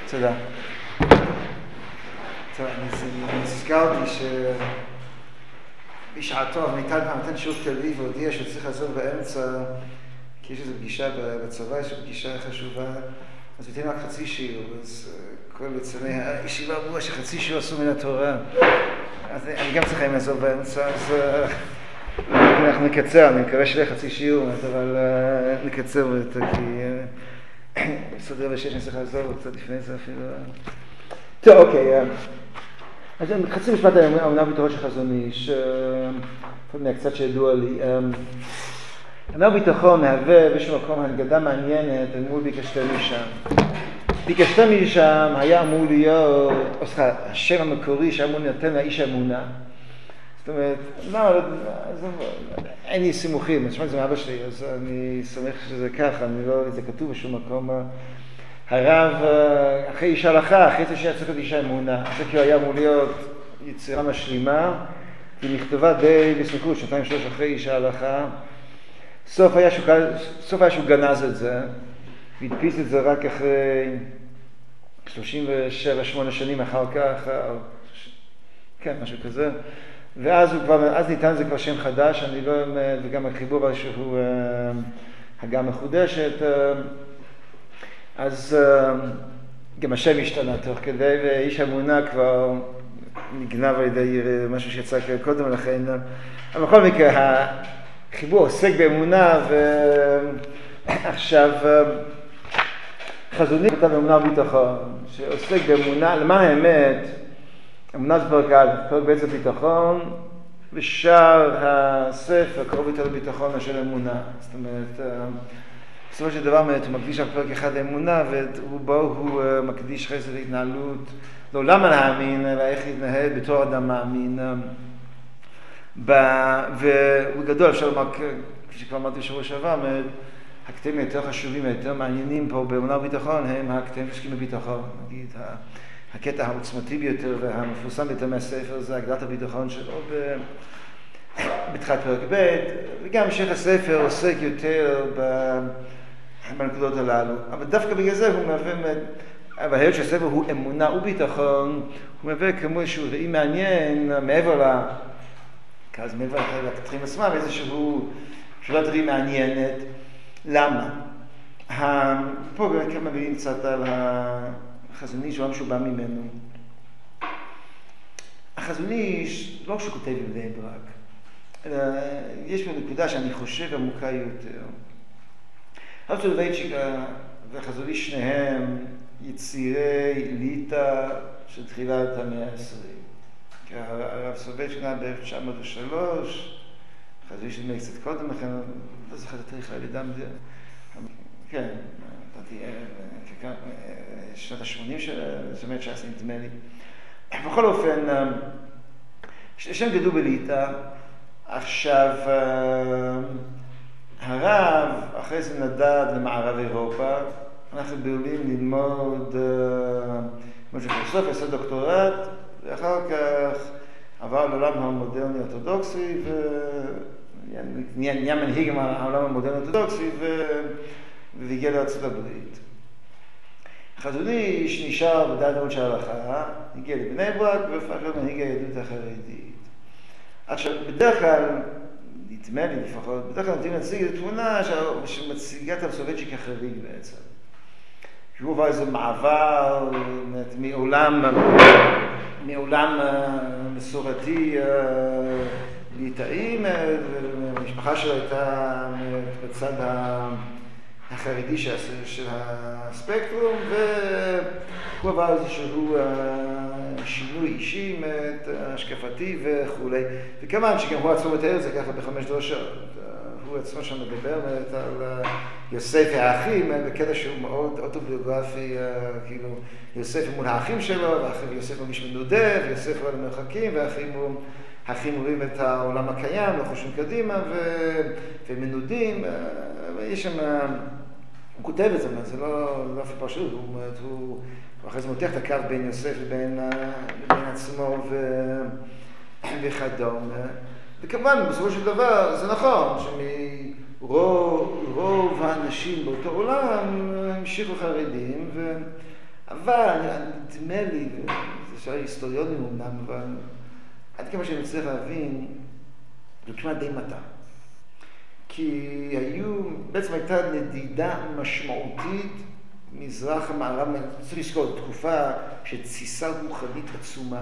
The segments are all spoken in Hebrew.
תודה. טוב, אני נזכרתי שבשעתו מיטל פעם נתן שיעור כללי והודיע שהוא צריך לעזור באמצע, כי יש איזו פגישה בצבא, יש פגישה חשובה, אז הוא ייתן רק חצי שיעור, אז כל יצאני הישיבה אמרו שחצי שיעור עשו מן התורה, אז אני גם צריך לעזור באמצע, אז אנחנו נקצר, אני מקווה שלא חצי שיעור, אבל נקצר אותו, כי סוד רבע שש אני צריך לעזור קצת לפני זה אפילו. טוב, אוקיי. אז חצי משפט האמונה ביטחון של חזון איש, קצת שידוע לי. אמונה ביטחון מהווה בשום מקום הנגדה מעניינת אל מול ביקשתם משם. ביקשתם משם היה אמור להיות, או סליחה, השם המקורי שאמור נתן לאיש האמונה. זאת אומרת, אין לי סימוכים, אני שמע את זה מאבא שלי, אז אני שמח שזה ככה, זה כתוב בשום מקום. הרב, אחרי איש הלכה, אחרי זה שהיה צריך להיות איש האמונה, זה כאילו היה אמור להיות יצירה משלימה, היא נכתבה די בסמכות, 2-3 אחרי איש ההלכה. סוף היה שהוא גנז את זה, והדפיס את זה רק אחרי 37-8 שנים אחר כך, כן, משהו כזה. ואז ניתן זה כבר שם חדש, אני לא אומר, וגם החיבור שהוא הגה מחודשת, אז גם השם השתנה תוך כדי, ואיש האמונה כבר נגנב על ידי משהו שיצא קודם לכן. אבל בכל מקרה, החיבור עוסק באמונה, ועכשיו חזוני כתב באמונה וביטחון, שעוסק באמונה, למען האמת, אמונה זה פרק א', פרק ב' זה ביטחון, ושאר הספר קרוב יותר לביטחון של אמונה. זאת אומרת, בסופו של דבר הוא מקדיש על פרק אחד האמונה, ובו הוא מקדיש חסד להתנהלות, לא למה להאמין, אלא איך להתנהל בתור אדם מאמין. והוא גדול, אפשר לומר, כפי שכבר אמרתי בשבוע שעבר, הקטעים היותר חשובים, היותר מעניינים פה באמונה וביטחון, הם הקטעים שעוסקים בביטחון. נגיד, הקטע העוצמתי ביותר והמפורסם ביותר מהספר זה הגדרת הביטחון שלו בתחילת פרק ב', וגם המשך הספר עוסק יותר בנקודות הללו. אבל דווקא בגלל זה הוא מהווה, אבל היות שהספר הוא אמונה וביטחון, הוא מהווה כמו איזשהו ראי מעניין מעבר לכתרים עצמם, איזשהו שאלת ראי מעניינת. למה? פה באמת כמה מילים קצת על החזון איש, שהוא בא ממנו. החזון איש, לא שהוא כותב בבני ברק, אלא יש פה נקודה שאני חושב עמוקה יותר. הרב סולובייצ'יק והחזון איש שניהם יצירי ליטא של תחילת המאה ה-20. הרב סולובייצ'יק נע ב-1903, החזון איש נדמה קצת קודם לכן, לא זוכר את התאריך על ידם זה. כן, שנות ה-80 זאת אומרת שעשה נדמה לי. בכל אופן, שהם גדלו בליטא. עכשיו, הרב אחרי זה נדד למערב אירופה, אנחנו בעולים ללמוד פילוסופיה, עשה דוקטורט, ואחר כך עבר לעולם המודרני אורתודוקסי, ונהיה מנהיג העולם המודרני אורתודוקסי, והגיע לארצות הברית. החזון איש נשאר בדעת המיעוט של ההלכה, הגיע לבני ברק והפך להיות מנהיג היהדות החרדית. עכשיו, בדרך כלל, נדמה לי לפחות, בדרך כלל נוטים להציג את תמונה שמציגה את הסובייצ'יק החריג בעצם. שהוא עבר איזה מעבר מעולם מסורתי ליטאי, והמשפחה שלו הייתה בצד החרדי של הספקטרום, והוא עבר איזשהו שינוי אישי, השקפתי וכו'. וכמובן שגם הוא עצמו מתאר את זה ככה ב5 דרשות. הוא עצמו שם מדבר על יוסף והאחים, בקטע שהוא מאוד אוטוביוגרפי, כאילו יוסף מול האחים שלו, ואחרי יוסף מרגיש מנודה, ויוסף הוא על המרחקים, והאחים רואים את העולם הקיים, לא חושבים קדימה, ומנודים, ויש שם, הוא כותב את זה, זה לא אפילו פשוט, הוא אחרי זה מותח את הקו בין יוסף ובין עצמו וכדומה. וכמובן, בסופו של דבר, זה נכון, שמרוב האנשים באותו עולם המשיכו חרדים, אבל נדמה לי, זה שאלה היסטוריונים אומנם, אבל עד כמה שאני מצליח להבין, זו כמעט די מטה. כי בעצם הייתה נדידה משמעותית מזרח המערב, צריך לזכור, זו תקופה של תסיסה רוחנית עצומה.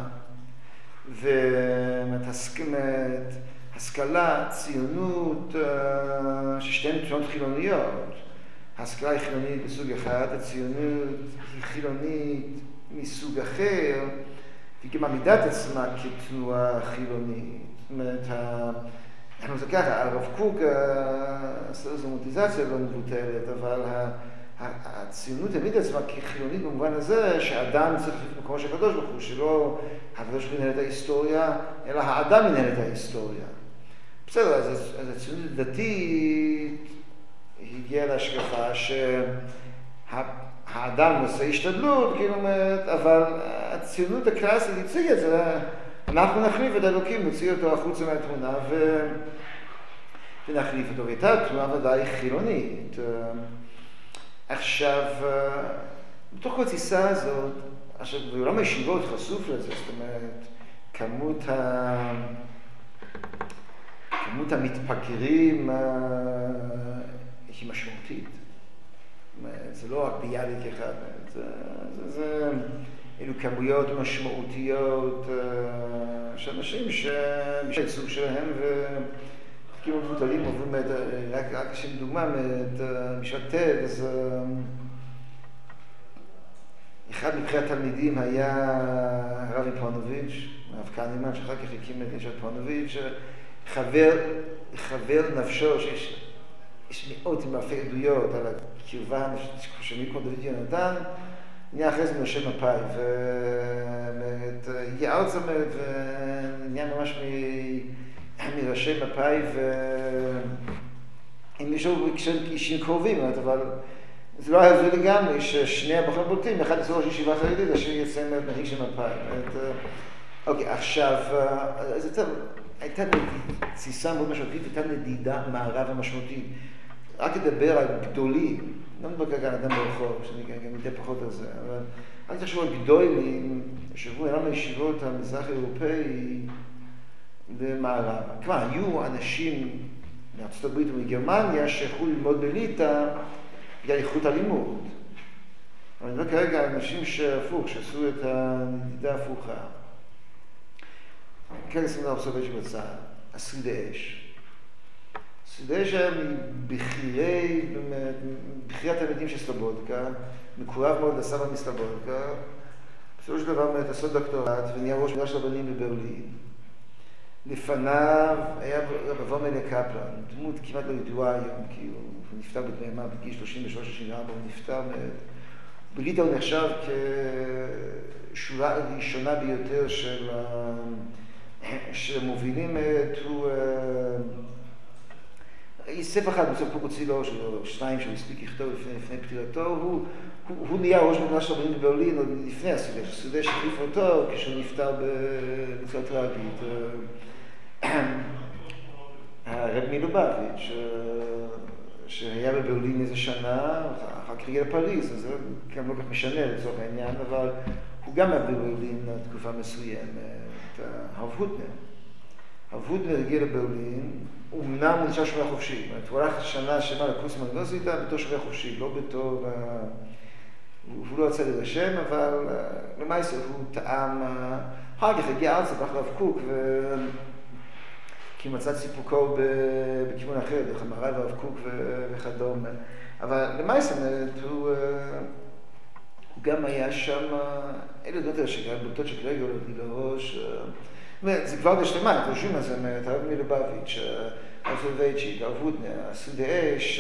השכלה, ציונות, ששתיהן ציונות חילוניות. ההשכלה היא חילונית בסוג אחד, הציונות היא חילונית מסוג אחר, והיא גם מעמידה את עצמה כתנועה חילונית. זאת אומרת, אנחנו זה ככה, הרב קוק עשה איזו מוטיזציה לא מבוטלת, אבל הציונות תמיד עצמה כחילונית במובן הזה שהאדם צריך לחיות מקומו של הקדוש ברוך הוא, שלא הקדוש ברוך הוא ינהל את ההיסטוריה, אלא האדם ינהל את ההיסטוריה. בסדר, אז הציונות הדתית הגיעה להשקפה שהאדם עושה השתדלות, כאילו אומרת, אבל הציונות הקלאסית הציגה את זה, אנחנו נחליף את האלוקים, נוציא אותו החוצה מהתמונה ונחליף אותו. והייתה תמונה ודאי חילונית. עכשיו, בתוך כל התסיסה הזאת, עכשיו, בעולם הישיבות חשוף לזה, זאת אומרת, כמות המתפקרים היא משמעותית. זה לא רק ביאליק אחד, אלו כמויות משמעותיות של אנשים שהייצוג שלהם וכאילו מבוטלים עוברים רק לשם דוגמה משעת תד, אז אחד מבחינת התלמידים היה הרב פונוביץ', הרב קנימן, שאחר כך הקים את משעת פונוביץ', חבר נפשו, שיש מאות עם אלפי עדויות על הקרבה שמיקרו דוד יונתן, נהיה אחרי זה מראשי מפא"י, והגיע ארצה ונהיה ממש מראשי מפא"י, עם מישהו אישים קרובים, אבל זה לא היה זה לגמרי, ששני הבחורים בולטים, אחד יצא ראש ישיבה חרדית, השני יצא מנהיג של מפא"י. אוקיי, עכשיו, הייתה תסיסה מאוד משמעותית, הייתה נדידה מערב המשמעותית. רק לדבר על גדולים, לא מדבר כרגע על אדם ברחוב, שאני גם מדי פחות על זה, אבל רק תחשבו על גדולים, שבו אינם הישיבות המזרח האירופאי למערב. כלומר, היו אנשים מארצות הברית ומגרמניה שיכולו ללמוד בליטא בגלל איכות הלימוד. אבל אני מדבר כרגע על אנשים שהפוך, שעשו את הנדידה ההפוכה. כרגע שימו לארצות הברית שבצד, השרידי אש. שרידי אש היה מבחירי התלמידים של סלובודקה, מקורב מאוד לסבא מסלובודקה, בסופו של דבר עשה דוקטורט ונהיה ראש מדרש רבנים בברלין. לפניו היה רב עובדיה קפלן, דמות כמעט לא ידועה היום, כי הוא נפטר בדממה בגיל 33-34, הוא נפטר. בליטא הוא נחשב כשורה ראשונה ביותר שמובילים הוא ספר אחד, בסוף פה הוציא לו, שניים שהוא הספיק לכתוב לפני פטירתו, הוא נהיה ראש מדרש רבנים בברלין עוד לפני הסודש. הסודש החליף אותו כשהוא נפטר בצורה טרגית. הרב מלובביץ' שהיה בברלין איזה שנה, אחר כך הגיע לפריז, אז זה גם לא כך משנה לצורך העניין, אבל הוא גם היה בברלין תקופה מסוימת, הרב הוטנר. הרב הוטנר הגיע לברלין, אמנם הוא נשאר שומע חופשי, הוא הלך שנה שלמה לקורס באוניברסיטה בתור שומע חופשי, לא בתור, הוא לא רצה להירשם, אבל למעשה הוא טעם, אחר כך הגיע ארצה, הלך לרב קוק, כי מצא סיפוקו בכיוון אחר, דרך המהר"ל והרב קוק וכדומה. אבל למעשה הוא גם היה שם, אלה דמות בולטות שכרגע עולות לי לראש, זה כבר בשלמה, אנחנו חושבים על זה, הרב מלובביץ', הרב סולובייצ'יק, הרב הוטנר, השרידי אש,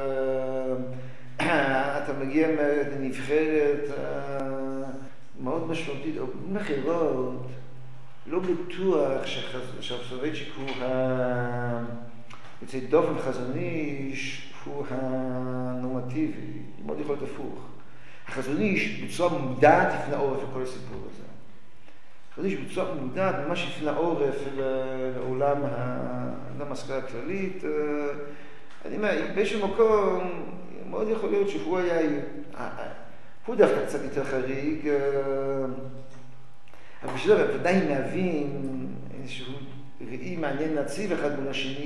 אתה מגיע לנבחרת מאוד משמעותית, או בחירות, לא בטוח שהרב סולובייצ'יק הוא יוצא דופן חזון איש, הוא הנורמטיבי, מאוד יכול להיות הפוך. החזון איש בצורה מודעת הפנה עורף לכל הסיפור הזה. החזון איש בצורה מודעת ממש הפנה עורף לעולם ההשכלה הכללית. אני אומר, באיזשהו מקום, מאוד יכול להיות שהוא היה, הוא דווקא קצת יותר חריג, אבל בשביל זה ודאי להבין איזשהו ראי מעניין להציב אחד מול השני,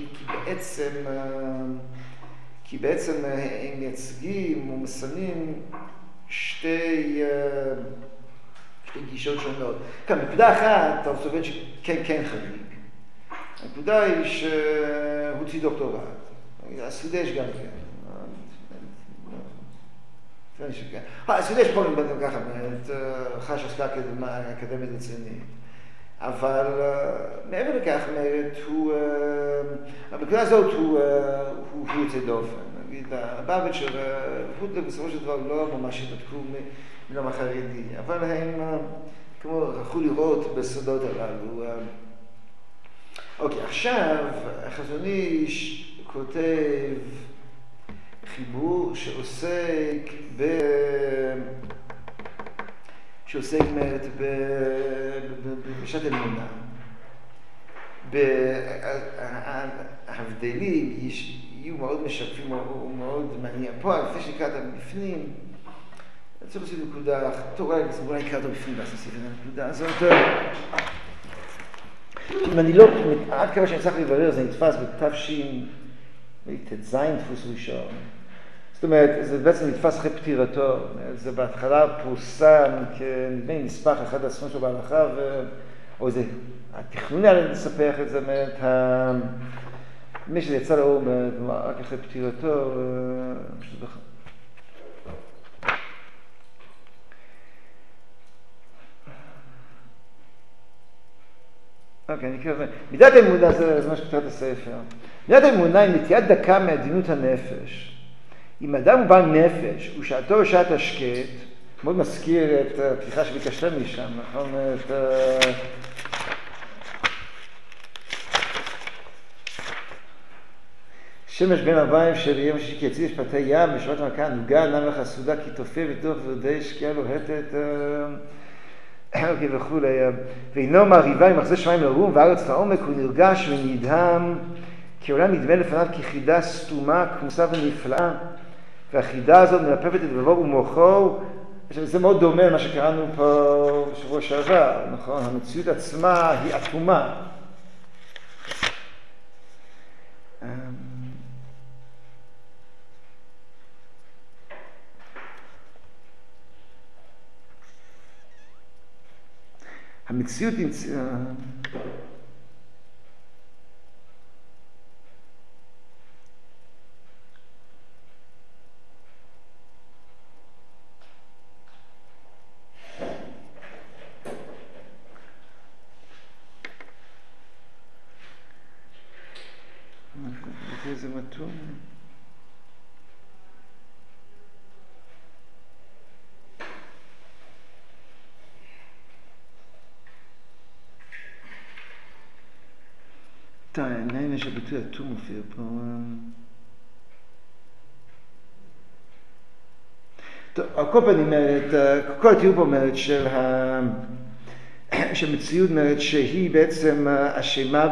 כי בעצם הם מייצגים ומסמנים שתי גישות שונות. כאן, נקודה אחת, אתה סובר שכן חריג. הנקודה היא שהוא הוציא דוקטורט. הסודש גם כן. הסודש פה נבדל ככה, חש עסקה אקדמית רצינית. אבל מעבר לכך, בנקודה הזאת הוא יוצא דופן. נגיד, הבאבט של פוטלר בסופו של דבר לא ממש התעתקו מלום החרדי, אבל הם כמו רחו לראות בסודות הללו. אוקיי, עכשיו החזון איש כותב חיבור שעוסק בשעת אמונה. ההבדלים יהיו מאוד משקפים ומאוד מעניין. פה, לפני שנקרא אותם בפנים, אני צריך לעשות נקודה, אולי נקרא אותו בפנים בסוף הנקודה הזאת. אם אני לא, עד כמה שאני צריך לברר, זה נתפס בתש"ט ז' דפוס ראשון. זאת אומרת, זה בעצם נתפס אחרי פטירתו. זה בהתחלה פורסם כנדמה לי נספח אחד הספרים שלו בהלכה, או זה, התכנון היה לספח את זה, מי שזה יצא לאור רק אחרי פטירתו, פשוט בכלל. אוקיי, אני קורא. מידת האמונה זה מה שכתבת הספר. מידת האמונה היא נטיית דקה מעדינות הנפש. אם אדם הוא בעל נפש, ושעתו שעת השקט, מאוד מזכיר את הפתיחה שביקשת משם, נכון? שמש בין המים של יום שישי כי יציב שפתי ים, בשבת מלכה נוגה, נם לך סעודה כי תופה וטוב ורדי שקיעה לוהטת, אוקיי וכו'. ואינו מעריבה עם מחזה שמיים לרום וארץ לעומק, הוא נרגש ונדהם, כי העולם נדמה לפניו כחידה סתומה, כמוסה ונפלאה, והחידה הזאת מלפפת את לבבו ומוחו. זה מאוד דומה למה שקראנו פה בשבוע שעבר, נכון? המציאות עצמה היא אטומה. המציאות איזה מתון. העיניים שהביטוי אטום מופיע פה. טוב, כל פעם אומרת, כל התיאור פה אומרת שהמציאות אומרת שהיא בעצם אשמה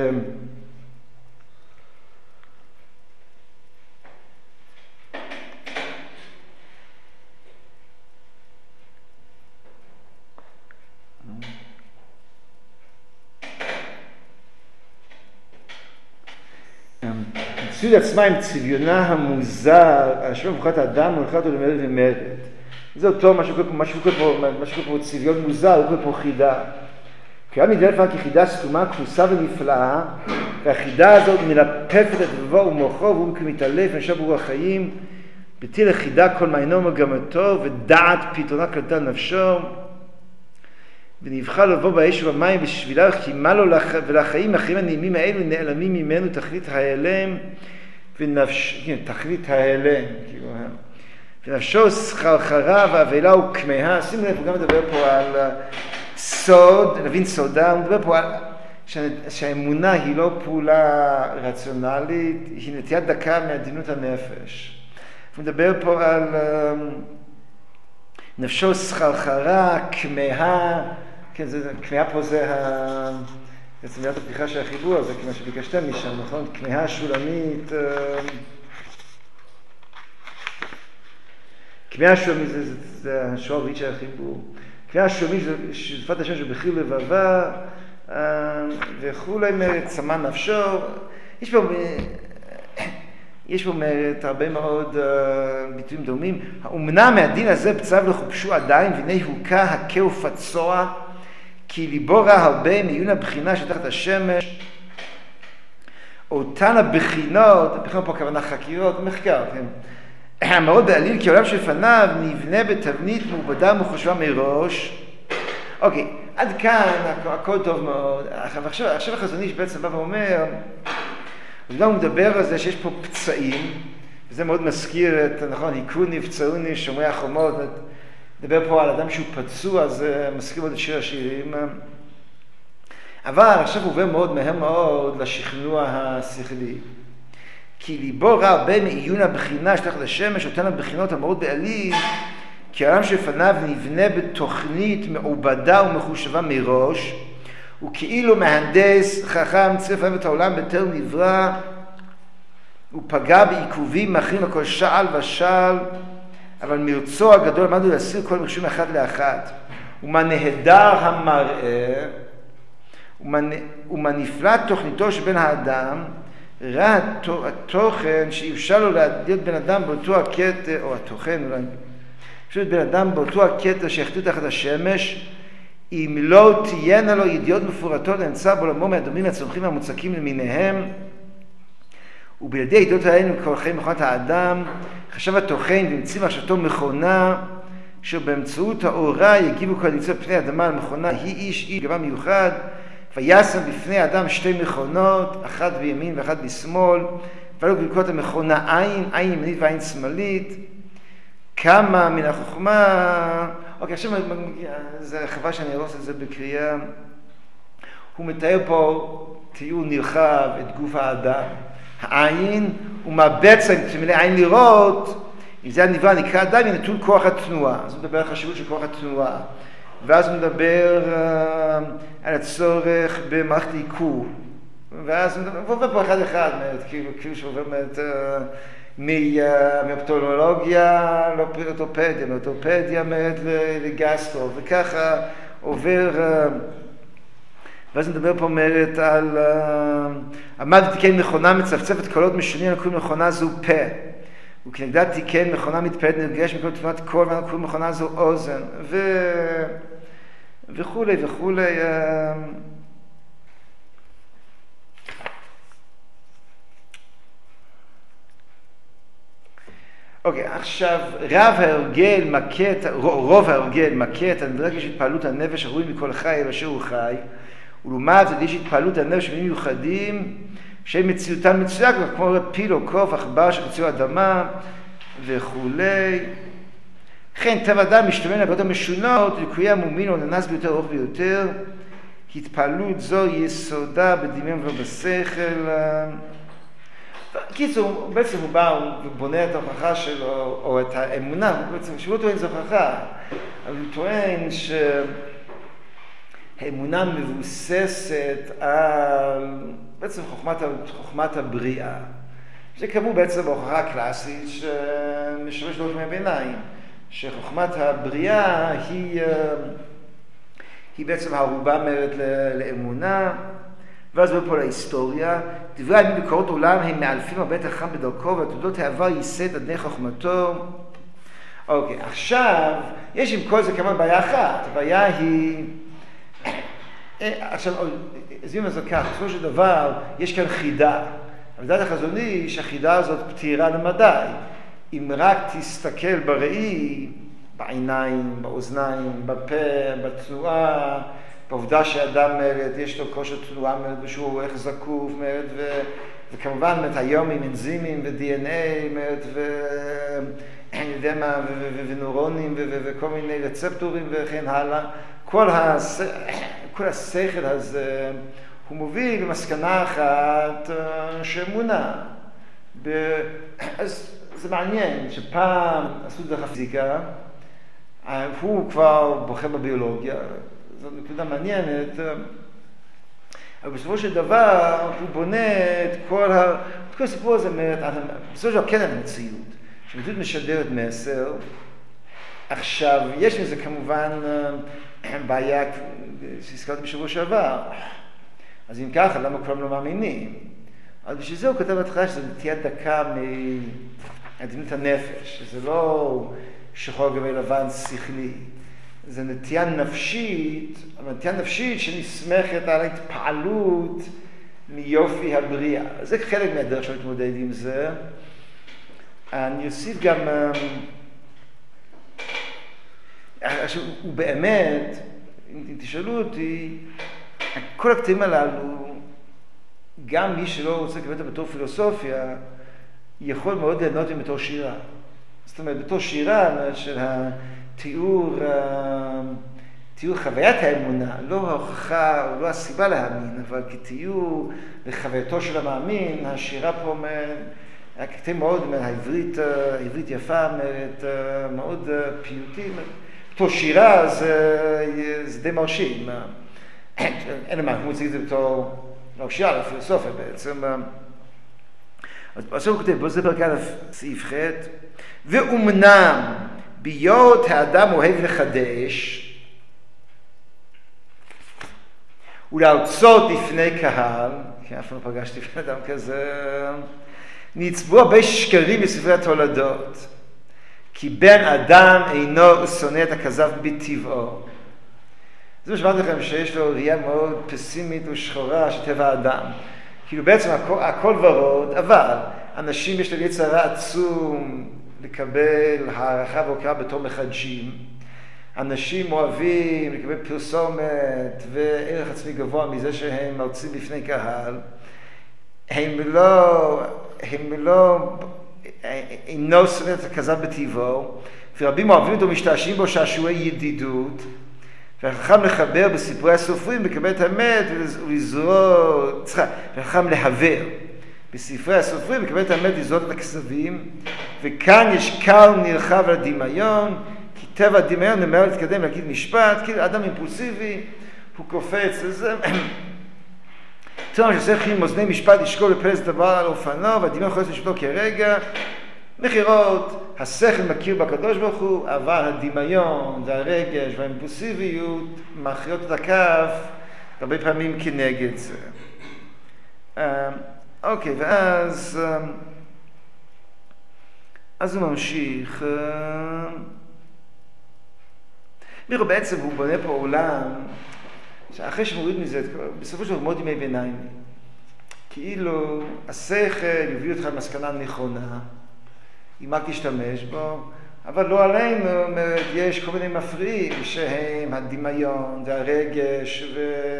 המציאות עצמה עם צביונה המוזר, השם מבחינת האדם ומבחינת אותו למרד ומרד. זה אותו מה שקורה פה צביון מוזר, הוא קורא פה חידה. כי העם נדמה לפניו כחידה סתומה, כמוסה ונפלאה, והחידה הזאת מלפפת את לבבו ומוחו, והוא כמתעלף ונשאר ברוח החיים, בטיל החידה כל מעיינו ומגמתו, ודעת פתרונה קלטה נפשו, ונבחר לבוא באש ובמים בשבילה, וחימה לו ולחיים החיים הנעימים האלו נעלמים ממנו תכלית ההיעלם, תכלית ההיעלם, ונפשו סחרחרה והאבלה וכמהה. שימו לב, הוא גם מדבר פה על סוד, נבין סודה, הוא מדבר פה על שהאמונה היא לא פעולה רציונלית, היא נטיית דקה מעדינות הנפש. הוא מדבר פה על נפשו סחרחרה, כמהה, כן, כמהה פה זה בעצם מידת הפתיחה של החיבור הזה, כמו שביקשתם משם, נכון? כמהה שולמית, כמהה שולמית זה זה השורה הרביעית של החיבור. קריאה שומית שפת השם שבחיל לבבה, וכולי צמא נפשו. יש פה אומרת הרבה מאוד ביטויים דומים. אמנם מהדין הזה בצו לא חופשו עדיין, והנה הוקע הכה ופצוע, כי ליבו רע הרבה מעיון הבחינה שתחת השמש. אותן הבחינות, הבחינות פה הכוונה חקירות, מחקר, כן? המאוד בעליל כי העולם שלפניו נבנה בתבנית מעובדה ומחושבה מראש. אוקיי, עד כאן הכל טוב מאוד. עכשיו החזון איש בעצם בא ואומר, אז גם הוא מדבר על זה שיש פה פצעים, וזה מאוד מזכיר את, נכון, היכוני ופצעוני, שומרי החומות, מדבר פה על אדם שהוא פצוע, אז מזכיר מאוד את שיר השירים. אבל עכשיו הוא עובר מאוד מהר מאוד לשכנוע השכלי. כי ליבו רע הרבה מעיון הבחינה שתחת השמש, אותן הבחינות המאוד בעליל, כי העולם שלפניו נבנה בתוכנית מעובדה ומחושבה מראש, הוא כאילו מהנדס חכם צריך להבין את העולם בטרם נברא, הוא פגע בעיכובים מאחרים הכל שעל ושעל, אבל מרצו הגדול למדנו להסיר כל מחשבים אחד לאחד. ומה נהדר המראה, ומה נפלא תוכניתו שבין האדם, רע התוכן שאפשר לו להיות בן אדם באותו הקטע, או התוכן אולי, אפשר להיות בן אדם באותו הקטע שיחטאו תחת השמש, אם לא תהיינה לו ידיעות מפורטות לנצא בעולמו מהדומים והצומחים והמוצקים למיניהם, ובלעדי הידיעות האלה כל חיים מכונת האדם, חשב התוכן והמציא מחשבתו מכונה, שבאמצעות האורה יגיבו כל הניצות פני האדמה על מכונה, היא איש גבה מיוחד, וישם בפני האדם שתי מכונות, אחת בימין ואחת בשמאל, ועלו בלקות המכונה עין ימנית ועין שמאלית, כמה מן החוכמה. אוקיי, עכשיו זה חבל שאני ארוס את זה בקריאה. הוא מתאר פה תיאור נרחב את גוף האדם. העין הוא מהבצע, כשמילה עין לראות, אם זה הנברא נקרא אדם, היא נטול כוח התנועה. אז הוא מדבר על חשיבות של כוח התנועה. ואז הוא מדבר על הצורך במערכת עיכול. ואז הוא עובר פה אחד, כאילו שעובר מאופטומולוגיה לאורתופדיה, מאורתופדיה לגסטרו, וככה עובר, ואז נדבר פה אומרת על עמד תיקן מכונה מצפצפת קולות משונים, קוראים מכונה זו פה, וכנגדה תיקן מכונה מתפעלת נרגש מכל תנועת קול, ואנחנו קוראים מכונה זו אוזן, וכולי וכולי. אוקיי, עכשיו רוב ההרגל מכה את הנדרש יש התפעלות הנפש הרואים מכל חי אל אשר הוא חי, ולעומת זאת יש התפעלות הנפש במינים מיוחדים שהם מציאותם מצויה כמו פיל או קוף, עכבר שחציו אדמה וכולי. לכן טבע אדם משתמש להגות המשונות, ליקויי המומין או ננס ביותר ארוך ביותר. התפעלות זו יסודה בדמיון ובשכל. קיצור, בעצם הוא בא ובונה את ההוכחה שלו, או את האמונה, בעצם שהוא לא טוען זו הוכחה, אבל הוא טוען שהאמונה מבוססת על בעצם חוכמת הבריאה. זה כאמור בעצם ההוכחה הקלאסית שמשמש לו ימי ביניים, שחוכמת הבריאה היא בעצם הערובה מרת לאמונה. ואז בוא פה להיסטוריה, דברי הימים בקורות עולם הם מאלפים הרבה את החכם בדרכו, ועתודות העבר ייסד עד חוכמתו. אוקיי, עכשיו, יש עם כל זה כמובן בעיה אחת, הבעיה היא, עכשיו, עזבים את זה כך, בסופו של דבר, יש כאן חידה. אבל דעת החזון איש, שהחידה הזאת פתירה למדי. אם רק תסתכל בראי, בעיניים, באוזניים, בפה, בתנועה, בעובדה שאדם יש לו כושר תנועה ושהוא הולך זקוף, וכמובן היום עם אנזימים ו-DNA ונוירונים וכל מיני רצפטורים וכן הלאה, כל השכל הזה הוא מוביל למסקנה אחת שאמונה. אז זה מעניין שפעם עשו דרך הפיזיקה, הוא כבר בוחר בביולוגיה, זאת נקודה מעניינת, אבל בסופו של דבר הוא בונה את כל הסיפור הזה, בסופו של דבר כן על המציאות, שהמציאות משדרת מסר, עכשיו, יש לזה כמובן בעיה שהזכרתי בשבוע שעבר. אז אם ככה, למה כולם לא מאמינים? אז בשביל זה הוא כותב בהתחלה שזו נטייה דקה מעדינות הנפש, שזה לא שחור גבי לבן שכלי. זה נטייה נפשית, אבל נטייה נפשית שנסמכת על ההתפעלות מיופי הבריאה. זה חלק מהדרך שאני מתמודד עם זה. אני אוסיף גם, עכשיו, הוא באמת, אם תשאלו אותי, כל הקטעים הללו, גם מי שלא רוצה לקבל אותה בתור פילוסופיה, יכול מאוד ליהנות עם בתור שירה. זאת אומרת, בתור שירה של התיאור חוויית האמונה, לא ההוכחה או לא הסיבה להאמין, אבל כתיאור לחווייתו של המאמין, השירה פה הקטעים מאוד, העברית יפה, מאוד פיוטים. בתור שירה זה די מרשים. אין למה, כמו מציג את זה בתור לא שירה, לא פילוסופיה בעצם. אז בסוף הוא כותב, בוא זה פרק א' סעיף ח' ואומנם ביות האדם אוהב לחדש ולהרצות לפני קהל, כי אף פעם לא פגשתי בן אדם כזה, נצבו הרבה שקרים בספרי התולדות, כי בן אדם אינו שונא את הכזב בטבעו. זה מה שאמרתי לכם שיש לו ראייה מאוד פסימית ושחורה של טבע האדם. כאילו בעצם הכל ורוד, אבל אנשים יש להם יצר רע עצום לקבל הערכה והוקרה בתור מחדשים. אנשים אוהבים לקבל פרסומת וערך עצמי גבוה מזה שהם מרצים בפני קהל. הם לא אינו שונא את הכזב בטבעו, ורבים אוהבים אותו משתעשעים בו שעשועי ידידות, והחכם לחבר בסיפורי הסופרים לקבל את האמת והחכם להבר בספרי הסופרים לקבל את האמת ולזרות את הכזבים, וכאן יש קהל נרחב על הדמיון, כי טבע הדמיון נאמר להתקדם להגיד משפט, כאילו אדם אימפולסיבי, הוא קופץ לזה. תראה שעושה חיים אוזני משפט ישקול לפרס דבר על אופנו, והדמיון יכול להיות לשפטו כרגע. מחירות, השכל מכיר בקדוש ברוך הוא, אבל הדמיון והרגש והאימפולסיביות מכריעות את הכף הרבה פעמים כנגד זה. אוקיי, ואז הוא ממשיך. מירו בעצם הוא בונה פה עולם שאחרי שמוריד מזה, בסופו של דבר מאוד ימי ביניים. כאילו השכל יביא אותך למסקנה נכונה, אם רק תשתמש בו, אבל לא עלינו, יש כל מיני מפריעים שהם הדמיון והרגש,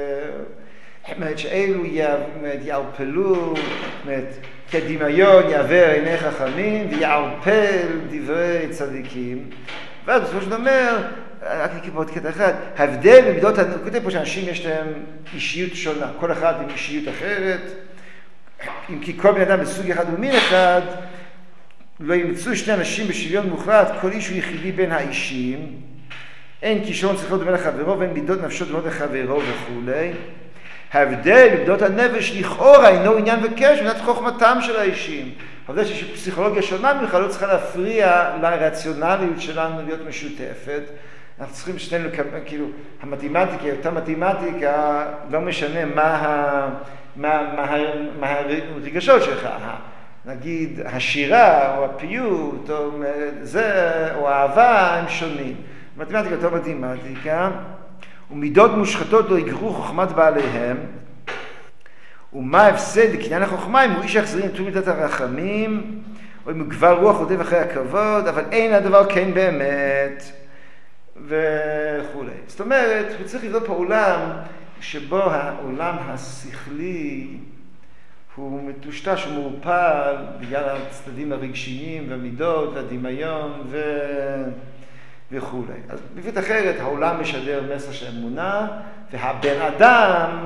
שאלו יערפלו, כי הדמיון יעבר עיני חכמים ויערפל דברי צדיקים. ואז בסופו של דבר, רק נקרא עוד קטע אחד, ההבדל במידות, הוא כותב פה שאנשים יש להם אישיות שונה, כל אחד עם אישיות אחרת, אם כי כל בן אדם בסוג אחד ומין אחד, לא ימצאו שני אנשים בשוויון מוחלט, כל איש הוא יחידי בין האישים, אין כישרון צריך להיות דומה לחברו, ואין מידות נפשות דומות לחברו וכו'. ההבדל במידות הנפש לכאורה אינו עניין וקש, מבחינת חוכמתם של האישים. העובדה שיש פסיכולוגיה שונה ממך לא צריכה להפריע לרציונליות שלנו להיות משותפת. אנחנו צריכים שנינו, כאילו, המתמטיקה, אותה מתמטיקה, לא משנה מה הרגשות שלך. נגיד, השירה או הפיוט או האהבה הם שונים. מתמטיקה אותה מתמטיקה, ומידות מושחתות לא יגרו חוכמת בעליהם, ומה הפסד לקניין החוכמה אם הוא איש יחזרים לתום מידת הרחמים, או אם הוא גבר רוח עודף אחרי הכבוד, אבל אין הדבר כן באמת, וכו'. זאת אומרת, הוא צריך לבדוק פה עולם שבו העולם השכלי הוא מטושטש ומעורפל בגלל הצדדים הרגשיים והמידות והדמיון וכו'. אז בבית אחרת העולם משדר מסר של אמונה, והבן אדם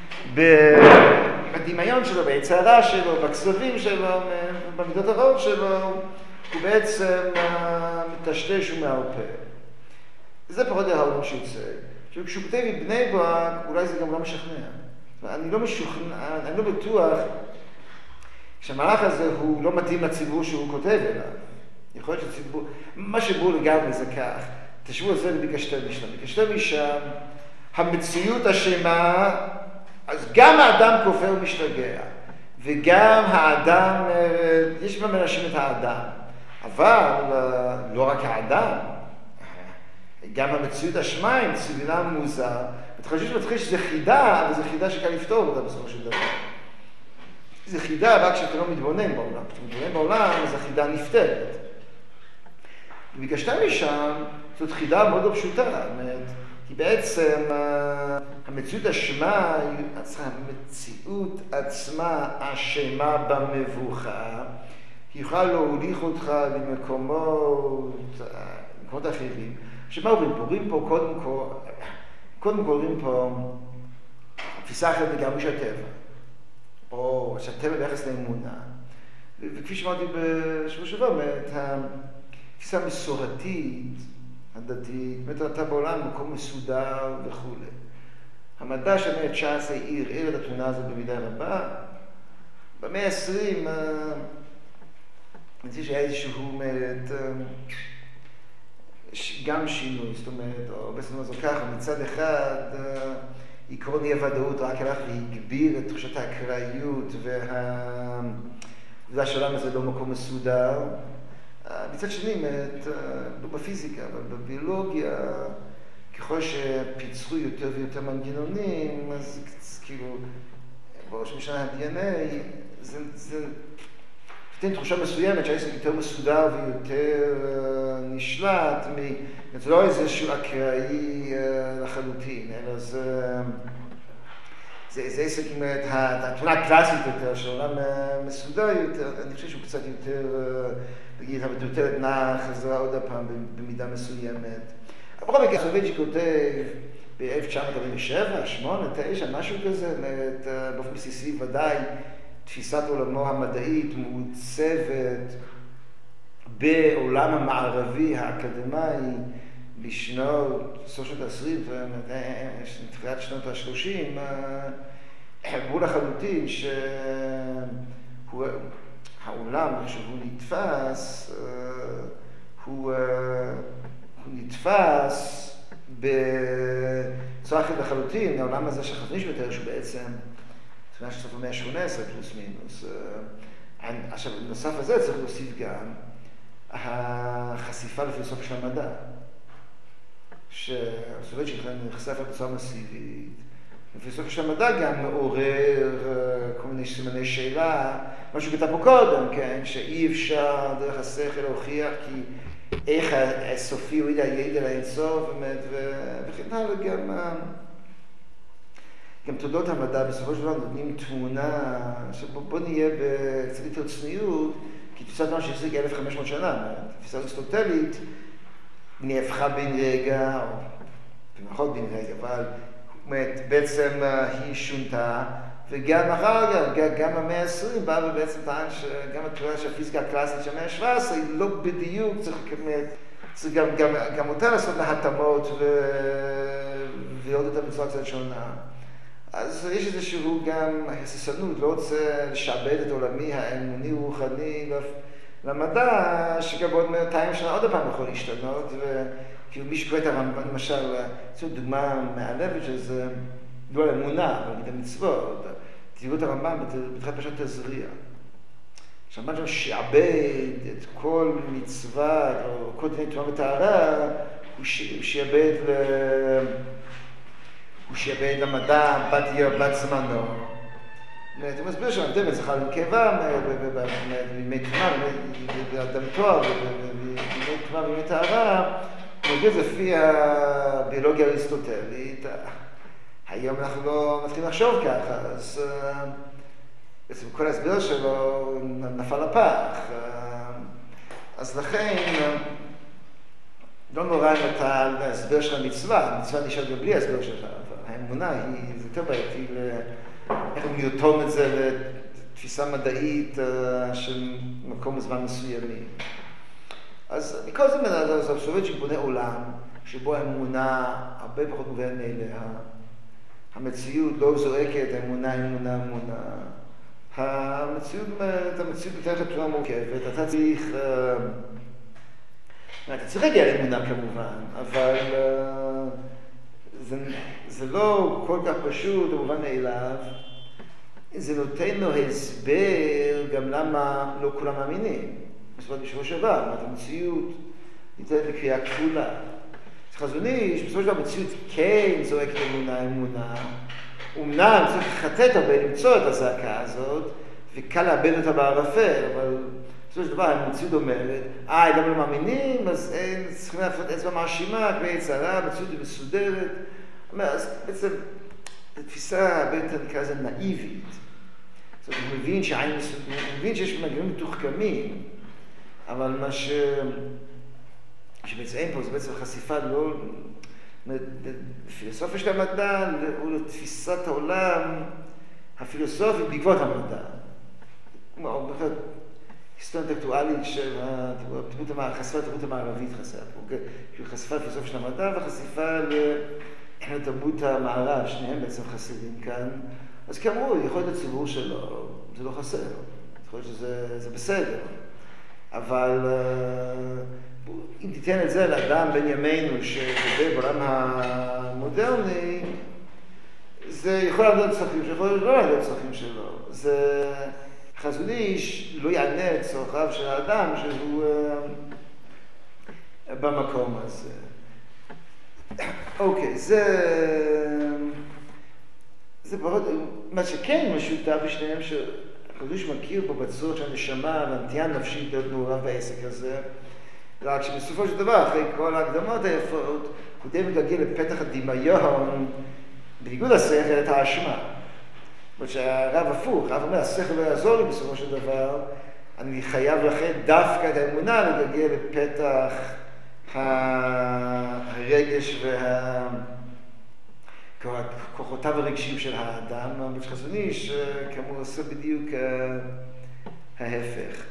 בדמיון שלו, ביצרה שלו, בכסבים שלו, במידות הרעות שלו, הוא בעצם מטשטש ומעורפל. זה פחות העולם שיוצא. כשהוא כותב מבני ברק, אולי זה גם לא משכנע. אני לא בטוח שהמהלך הזה הוא לא מתאים לציבור שהוא כותב אליו. יכול להיות שציבור, מה שברור לגמרי זה כך, תשבו על זה ביקשתם משם. ביקשתם משם, המציאות השמה, אז גם האדם כופר ומשתגע, וגם האדם, יש במה להאשים את האדם, אבל לא רק האדם, גם המציאות השמיים, סבילה מוזר, ואתה חושב שזה חידה, אבל זה חידה שקל לפתור אותה בסופו של דבר. זה חידה רק כשאתה לא מתבונן בעולם. כשאתה מתבונן בעולם, אז החידה נפתרת. וביקשת משם, זאת חידה מאוד לא פשוטה, כי בעצם המציאות השמה, המציאות עצמה אשמה במבוכה, היא יכולה להוליך אותך למקומות אחרים. שמה אומרים פה? קודם כל אומרים פה תפיסה אחרת לגמרי של הטבע, או שהטבע ביחס לאמונה. וכפי שאמרתי בשבוע שעבר, התפיסה המסורתית, הדתית, אתה בעולם מקום מסודר וכו'. המדע של המאה ה-19 ערער את התמונה הזאת במידה רבה. במאה ה-20, אני חושב שהיה איזשהו גם שינוי, זאת אומרת, או בעצם זו ככה, מצד אחד עקרון אי הוודאות רק הלך והגביר את תחושת האקראיות והשלם הזה לא מקום מסודר. מצד שני, לא בפיזיקה, אבל בביולוגיה, ככל שפיצחו יותר ויותר מנגנונים, אז כאילו, בראש משנה ה-DNA, זה נותן תחושה מסוימת שהעסק יותר מסודר ויותר נשלט, זה לא איזשהו אקראי לחלוטין, אלא זה עסק עם התמונה הקלאסית יותר, שהעולם מסודר יותר, אני חושב שהוא קצת יותר, נגיד, אבל יותר נעה חזרה עוד הפעם במידה מסוימת. בכל מקרה, סולובייצ'יק כותב ב-1947, 8, 9, משהו כזה, באופן בסיסי ודאי, תפיסת עולמו המדעית מעוצבת בעולם המערבי האקדמי בשנות, סוף שנות ה-20, תחילת שנות ה-30, ברור לחלוטין שהעולם, כשהוא נתפס, הוא נתפס בצורה אחרת לחלוטין, העולם הזה שחזון איש ביותר, שהוא בעצם תחילה של סוף המאה ה-18 פלוס מינוס. עכשיו, נוסף לזה צריך להוסיף גם החשיפה לפילוסופיה של המדע, שהסובייטי נחשף בצורה מסיבית. הפילוסופיה של המדע גם מעורר כל מיני סימני שאלה, משהו כתב פה קודם, כן? שאי אפשר דרך השכל להוכיח כי איך הסופי הוא ידע לאינסוף, וכן הלאה גם תולדות המדע בסופו של דבר נותנים תמונה, בוא נהיה בקצת יותר צניעות, כי תפיסת עולם שהחזיק 1500 שנה, תפיסה אריסטוטלית נהפכה בן רגע, או פחות בן רגע, אבל בעצם היא שונתה, וגם אחר גם המאה ה-20 בא ובעצם טען שגם התיאוריה של הפיזיקה הקלאסית של המאה ה-17 היא לא בדיוק, צריך גם אותה לעשות לה התאמות ולראות אותה בצורה קצת שונה. אז יש איזשהו גם הססנות, לא רוצה לשעבד את עולמי האמוני רוחני למדע, שגם בעוד 200 שנה עוד הפעם יכול להשתנות, וכאילו מי שקורא את הרמב"ם, למשל, זו דוגמה מהלבת שזה לא על אמונה, אבל נגיד המצוות, תראו את הרמב"ם בתחילת פרשת תזריע. שהרמב"ם שם שעבד את כל מצוות, או כל דיני טומאה וטהרה, הוא שעבד למדע בת זמנו. הוא מסביר שהמדע זכר לנקבה, בימי טומאה, באדם תואר, בימי טומאה ובימי טהרה, הוא מסביר לפי הביולוגיה האריסטוטלית. היום אנחנו לא מתחילים לחשוב ככה, אז בעצם כל ההסבר שלו נפל לפח. אז לכן, לא נורא אם אתה ההסבר של המצווה, המצווה נשאר גם בלי ההסבר שלך, אבל האמונה זה יותר בעייתי איך לרתום את זה לתפיסה מדעית של מקום וזמן מסוימים. אז מכל זה הסובייטי בונה עולם שבו האמונה הרבה פחות מובנת מאליה. המציאות לא זועקת, אמונה. המציאות מתארת בצורה מורכבת. אתה צריך אתה צריך להגיע לאמונה כמובן, אבל זה לא כל כך פשוט, במובן מאליו. זה נותן לו הסבר גם למה לא כולם מאמינים. בסופו של דבר, המציאות ניתנת לקריאה כפולה. חזון איש, בסופו של דבר המציאות כן זועקת אמונה. אמנם צריך לחטט הרבה למצוא את הזעקה הזאת, וקל לאבד אותה בערפל, אבל בסופו של דבר המציאות אומרת, גם לא מאמינים, אז צריכים להפנות אצבע מאשימה, כמו יצרה, המציאות היא מסודרת. אז בעצם, זו תפיסה הרבה יותר נקרא לזה נאיבית. זאת אומרת, הוא מבין שיש מנגנונים מתוחכמים, אבל מה שבעצם אין פה, זה בעצם חשיפה לא... פילוסופיה של המדע ולתפיסת העולם הפילוסופית בעקבות המדע. כלומר, בכלל, היסטוריה אינטלקטואלית של חשיפה לתרבות המערבית חשיפה לפילוסופיה של המדע וחשיפה לתרבות המערב, שניהם בעצם חסרים כאן. אז כאמור, יכול להיות הציבור שלו, זה לא חסר, יכול להיות שזה בסדר. אבל אם תיתן את זה לאדם בן ימינו שגדל בעולם המודרני, זה יכול לענות צרכים שלו, יכול לא לענות צרכים שלו. זה חזון איש לא יענה את צרכיו של האדם שהוא במקום הזה. אוקיי, זה פחות, מה שכן משותף בשניהם שהחזון איש מכיר פה בצורך של הנשמה והנטייה הנפשית להיות מעורב בעסק הזה, רק שבסופו של דבר, אחרי כל ההקדמות היפות, הוא די מגלגל לפתח הדמיון, בניגוד לשכל, את האשמה. זאת אומרת שהרב הפוך, הרב אומר, השכל לא יעזור לי בסופו של דבר, אני חייב לכן דווקא את האמונה לגלגל לפתח הרגש כוחותיו הרגשיים של האדם. חזון איש, כאמור, עושה בדיוק ההפך.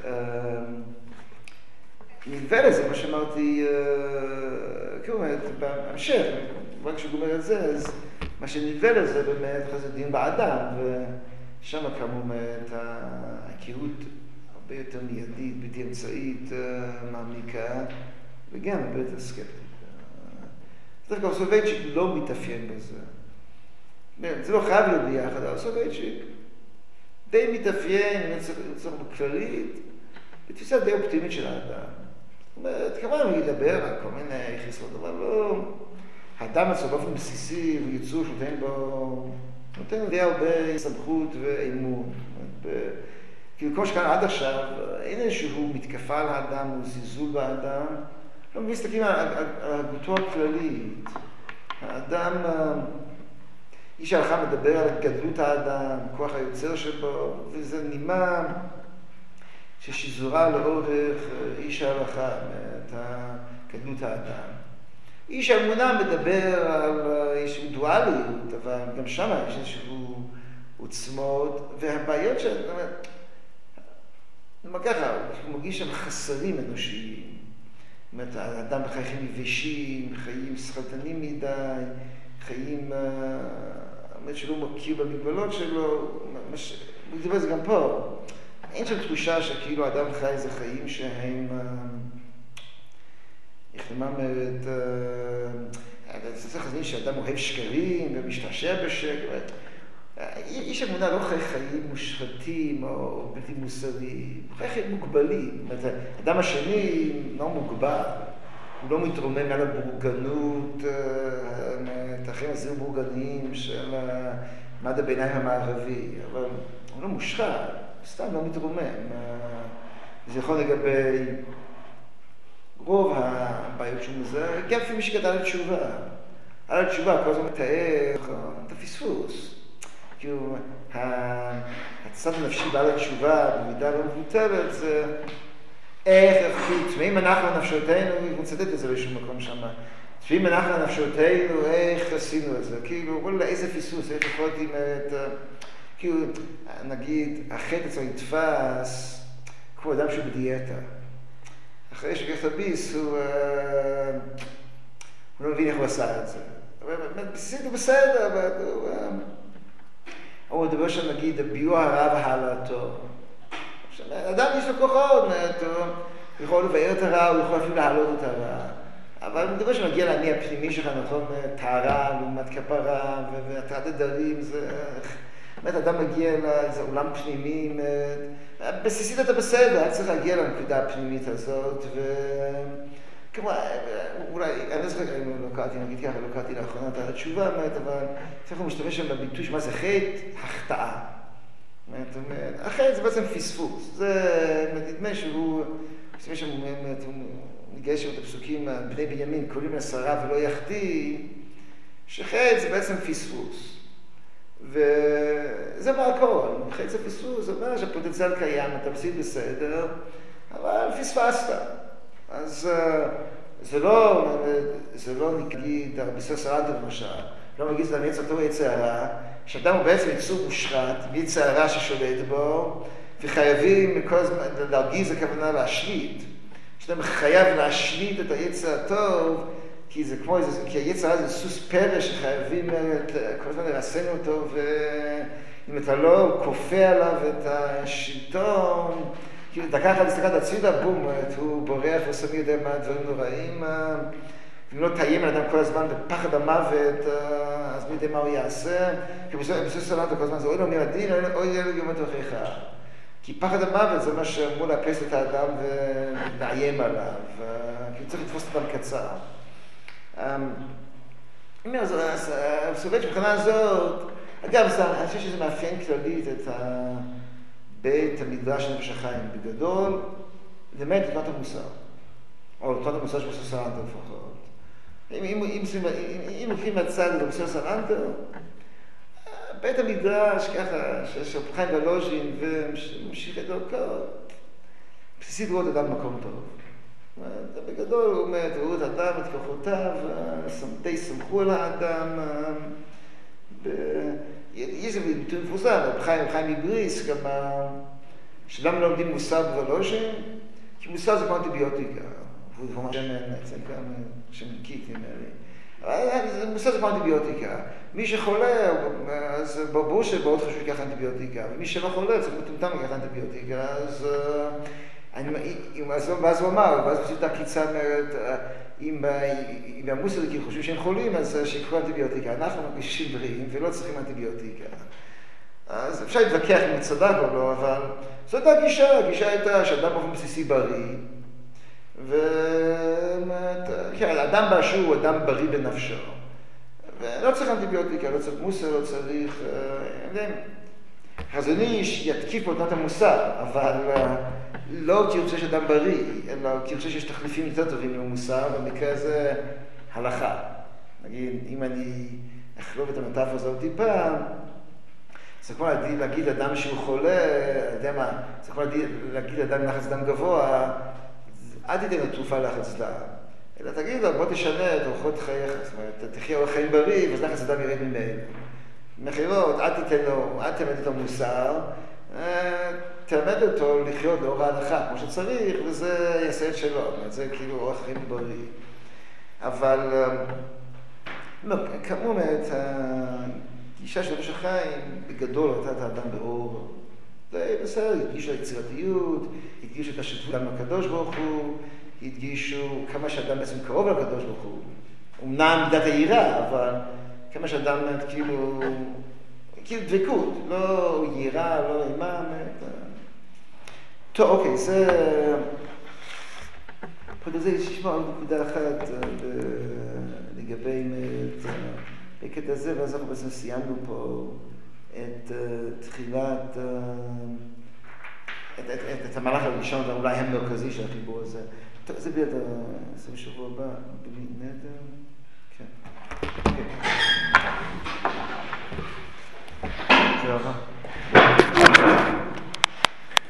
נלווה לזה, מה שאמרתי, כלומר, בהמשך, רק כשהוא גומר את זה, אז מה שנלווה לזה באמת זה דין באדם, ושם כאמור את ההכירות הרבה יותר מיידית, בלתי אמצעית, מעמיקה, וגם הרבה יותר סקפטית. דווקא סולובייצ'יק לא מתאפיין בזה. זה לא חייב להיות ביחד, אבל סולובייצ'יק די מתאפיין, צריך בכללית, בתפיסה די אופטימית של האדם. זאת אומרת, כמובן הוא ידבר על כל מיני חיסות, אבל לא... האדם עצמו באופן בסיסי ויצור נותן די הרבה סמכות ואימון. כאילו כמו שכאן עד עכשיו, אין איזשהו מתקפה על האדם, הוא זלזול באדם. לא מסתכלים על הגותו הכללית. האדם, איש ההלכה מדבר על גדלות האדם, כוח היוצר שבו, וזה נימה ששזורה לאורך איש ההלכה, את גדלות האדם. איש האמונה מדבר על איזושהי דואליות, אבל גם שם יש איזשהו עוצמות, והבעיות של... זאת אומרת, ככה, הוא מרגיש שם חסרים אנושיים. זאת אומרת, האדם בחי חיים יבשים, חיים שכלתנים מדי, חיים... האמת שלא מכיר במגבלות שלו, הוא מדבר על זה גם פה. אין שם תחושה שכאילו האדם חי איזה חיים שהם... איך למה אומרת... צריך להזמין שאדם אוהב שקרים ומשתעשע בשקר. איש אמונה לא חי חיים מושחתים או בלתי מוסריים, הוא חי חיים מוגבלים. האדם השני לא מוגבל, הוא לא מתרומם מעל הבורגנות, את החיים הזרים בורגניים של מעמד הביניים המערבי, אבל הוא לא מושחת, הוא סתם לא מתרומם. זה יכול לגבי רוב הבעיות שהוא מזהה, גם לפי מי שגדל על תשובה. על התשובה כל הזמן מתאר את הפספוס. כאילו, הצד הנפשי בעל התשובה, במידה לא מבוטלת, זה איך, תמיעים אנחנו לנפשותינו, היא מצטט את זה באיזשהו מקום שם. תמיעים אנחנו לנפשותינו, איך עשינו את זה? כאילו, וואלה, איזה פספוס, איך יכולתי עם את... כאילו, נגיד, החטא צריך לתפס כמו אדם שהוא בדיאטה. אחרי שכך תביס, הוא לא מבין איך הוא עשה את זה. הוא בסדר, אבל הוא מדבר שם, נגיד, הביוע הרע והעלתו. אדם יש לו כוחות, הוא יכול לבאר את הרע, הוא יכול אפילו להעלות את הרע. אבל אני מדבר שמגיע לאני הפנימי שלך, נכון, טהרה, לעומת כפרה, והתרת נדרים, זה... באמת, אדם מגיע לאיזה עולם פנימי, בסיסית אתה בסדר, צריך להגיע לנקודה הפנימית הזאת, כמו, אולי, אני לא זוכר אם לא קראתי, נגיד ככה, לא קראתי לאחרונה את התשובה, אבל צריך להשתמש שם בביטוי שמה זה חטא, החטאה. החטא זה בעצם פספוס, זה נדמה שהוא, לפני שהוא ניגש שם את הפסוקים, בני בנימין, קוראים לשרה ולא יחטיא, שחטא זה בעצם פספוס. וזה מה הכל, חטא זה פספוס, זה אומר שהפוטנציאל קיים, אתה בסדר בסדר, אבל פספסת. אז זה לא נגיד, בסדר סרנטו למשל, לא מגיד שזה יצר טוב יצר הרע, שאדם הוא בעצם יצור מושחת, יצר הרע ששולט בו, וחייבים כל הזמן, להרגיז הכוונה להשליט. שאדם חייב להשליט את היצר הטוב, כי זה כמו איזה, כי היצר הרע זה סוס פרא שחייבים כל הזמן לרסן אותו, ואם אתה לא כופה עליו את השלטון, כאילו דקה אחת הסתכלת הצידה, בום, הוא בורח ועושה מי יודע מה דברים נוראים, אם לא תאיים על אדם כל הזמן בפחד המוות, אז מי יודע מה הוא יעשה, כי בסוס סלנטו כל הזמן זה אוי לו מילדין, אוי ילד יומת הוכיחה. כי פחד המוות זה מה שאמור לאפס את האדם ולאיים עליו, כי צריך לתפוס את אדם קצר. אז סובב שבחנה הזאת, אגב, אני חושב שזה מאפיין כללית את בית המדרש של נפש החיים בגדול, באמת תורת המוסר, או תורת המוסר של בסוס סלנטו לפחות. אם לוקחים מהצד לבסוס סלנטו, בית המדרש ככה, של חיים ולוז'ין וממשיך את דרכו, בסיסית רואות אדם במקום טוב. בגדול הוא אומר, תראו את האדם, את כוחותיו, די סמכו על האדם, יש איזה ביטוי מפורסם, חיים מבריס, שלמה לא לומדים מוסר בוולוז'ין, כי מוסר זה כמו אנטיביוטיקה, הוא ממש שם קיק, אבל מוסר זה כמו אנטיביוטיקה. מי שחולה, אז ברור שבעוד חשוב שיקח אנטיביוטיקה, ומי שלא חולה, צריך מטומטם לקח אנטיביוטיקה, ואז הוא אמר, ואז פשוט הקיצה אומרת, אם המוסלמים חושבים שהם חולים, אז שיקחו אנטיביוטיקה. אנחנו מרגישים בריאים ולא צריכים אנטיביוטיקה. אז אפשר להתווכח אם הוא צדק או לא, אבל זאת הגישה. הגישה הייתה שאדם באופן בסיסי בריא, האדם באשר הוא אדם בריא בנפשו. ולא צריך אנטיביוטיקה, לא צריך מוסר, לא צריך... חזון איש יתקיף באותנת המוסר, אבל לא כי הוא חושב שאדם בריא, אלא כי הוא חושב שיש תחליפים יותר טובים למוסר, במקרה הזה הלכה. נגיד, אם אני אחלוב את המטאפורה הזאת טיפה, זה כמו להגיד אדם שהוא חולה, יודע מה, זה כמו להגיד אדם לחץ דם גבוה, אל תיתן לו תרופה לחץ דם, אלא תגיד לו, בוא תשנה את אורחות חייך, זאת אומרת, תחיה אורח חיים בריא, ואז לחץ הדם ירד ממנו. מחירות, אל תלמד אותו מוסר, תלמד אותו לחיות לאור ההלכה כמו שצריך, וזה יעשה את שלו, זה כאילו אורח חיים בריא. אבל, כאמור, הגישה של נפש החיים בגדול הייתה את האדם באור. זה בסדר, הדגישו היצירתיות, הדגישו את השתפות עם הקדוש ברוך הוא, הדגישו כמה שאדם בעצם קרוב לקדוש ברוך הוא. אמנם מידת היראה, אבל כמה שאדם כאילו דבקות, לא יראה, לא אימה. טוב, אוקיי, זה... פה לזה יש עוד נקודה אחת לגבי בקטע הזה, ואז אנחנו בעצם סיימנו פה את תחילת, את המהלך הראשון, ואולי המרכזי של החיבור הזה. טוב, זה ביד שבוע הבא, בלי נדר. כן. תודה רבה.